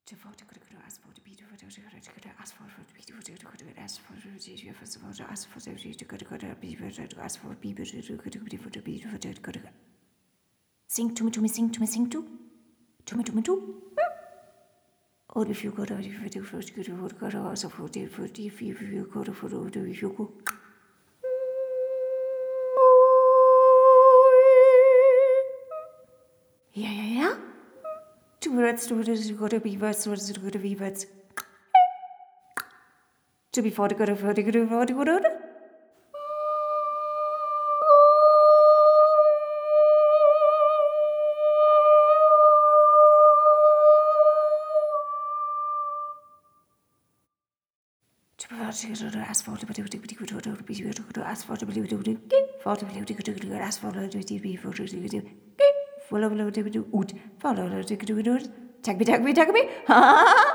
Sing to me, sing to me, sing to. To me, to me, to. Or if you go to if you first go to also for the if you go to for the if you go. Yeah. Two words to go to be words, words to go to be words. To be for the good of the good of the good of the. Asphalt, but it would go to be asphalt, but it would do for the asphalt, to be for the follow the wood, follow the good, take me, ha!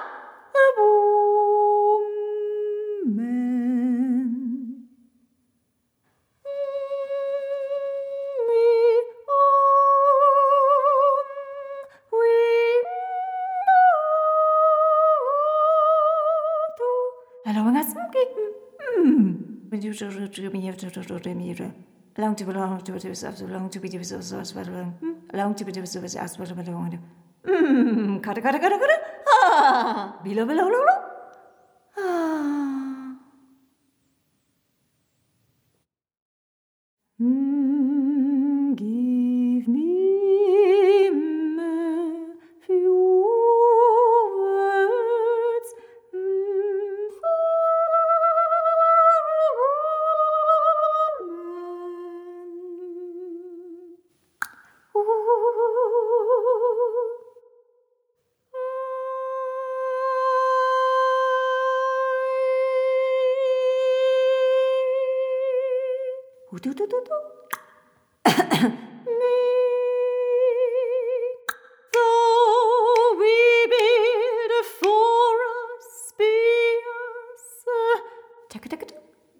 Long to belong to it, so long to be so long to be so as well belong. Cut. Ah, below. Ah. Give me a few words. Though we build a forest, be us. Take.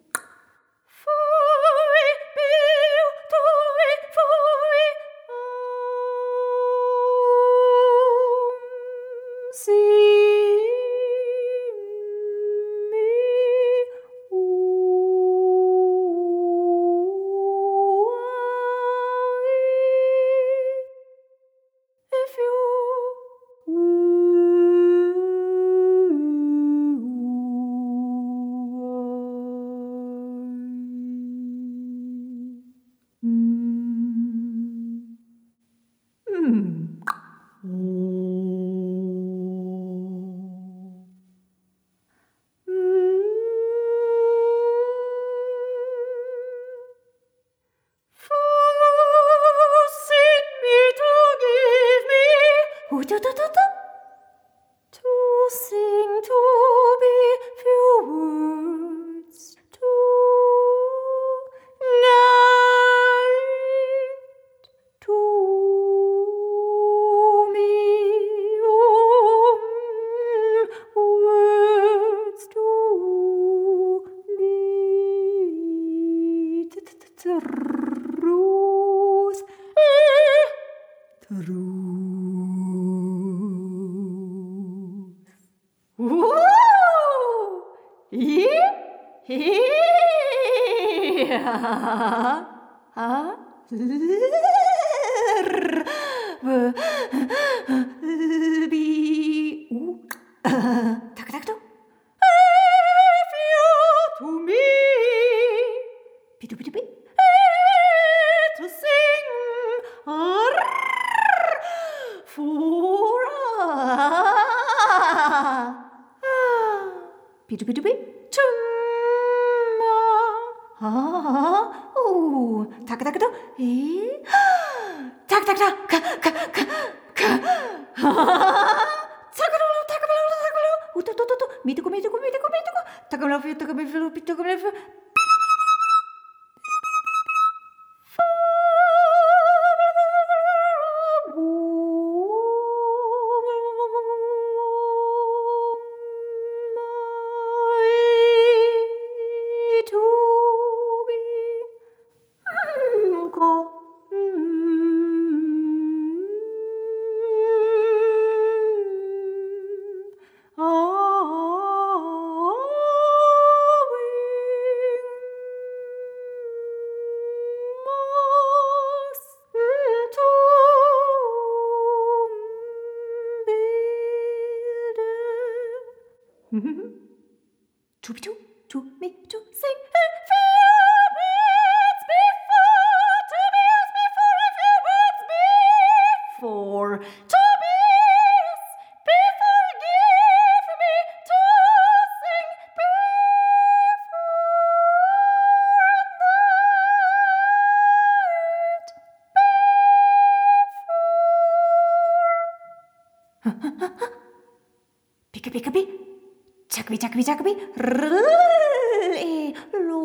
To sing, to be few words, to night, to me, words to me, truth. Woo! Tak. If you to me, pitu. To sing for pitu. Tak. Mituku. Takalafu. To be to me to sing a few words before, to be as before, a few words before, to be as before, give me to sing before. Pick-a-pick-a-bee, chuck-a-bee, lo,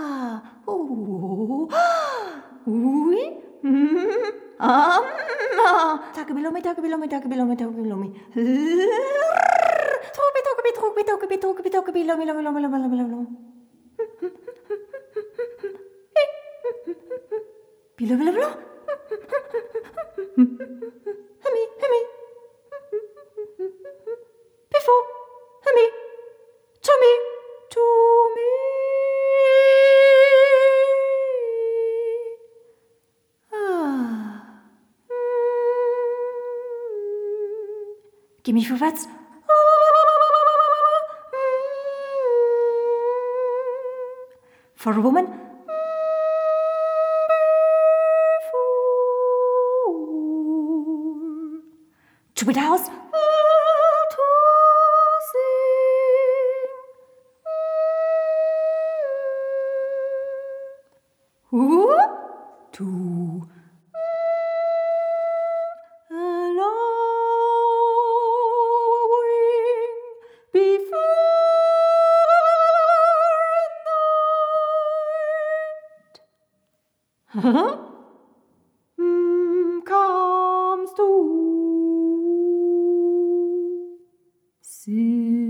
ooh, ooey, tuck-a-bee-lo-me, tuck-a-bee-lo-me, tuck-a-bee-lo-me, tuck-a-bee-lo-me, tuck-a-bee, lo-me, Bilo-bilo-bilo, Hemi, before, Hemi, to me. Give me 4 words. For a woman. To be the house. To sing. To comes to see.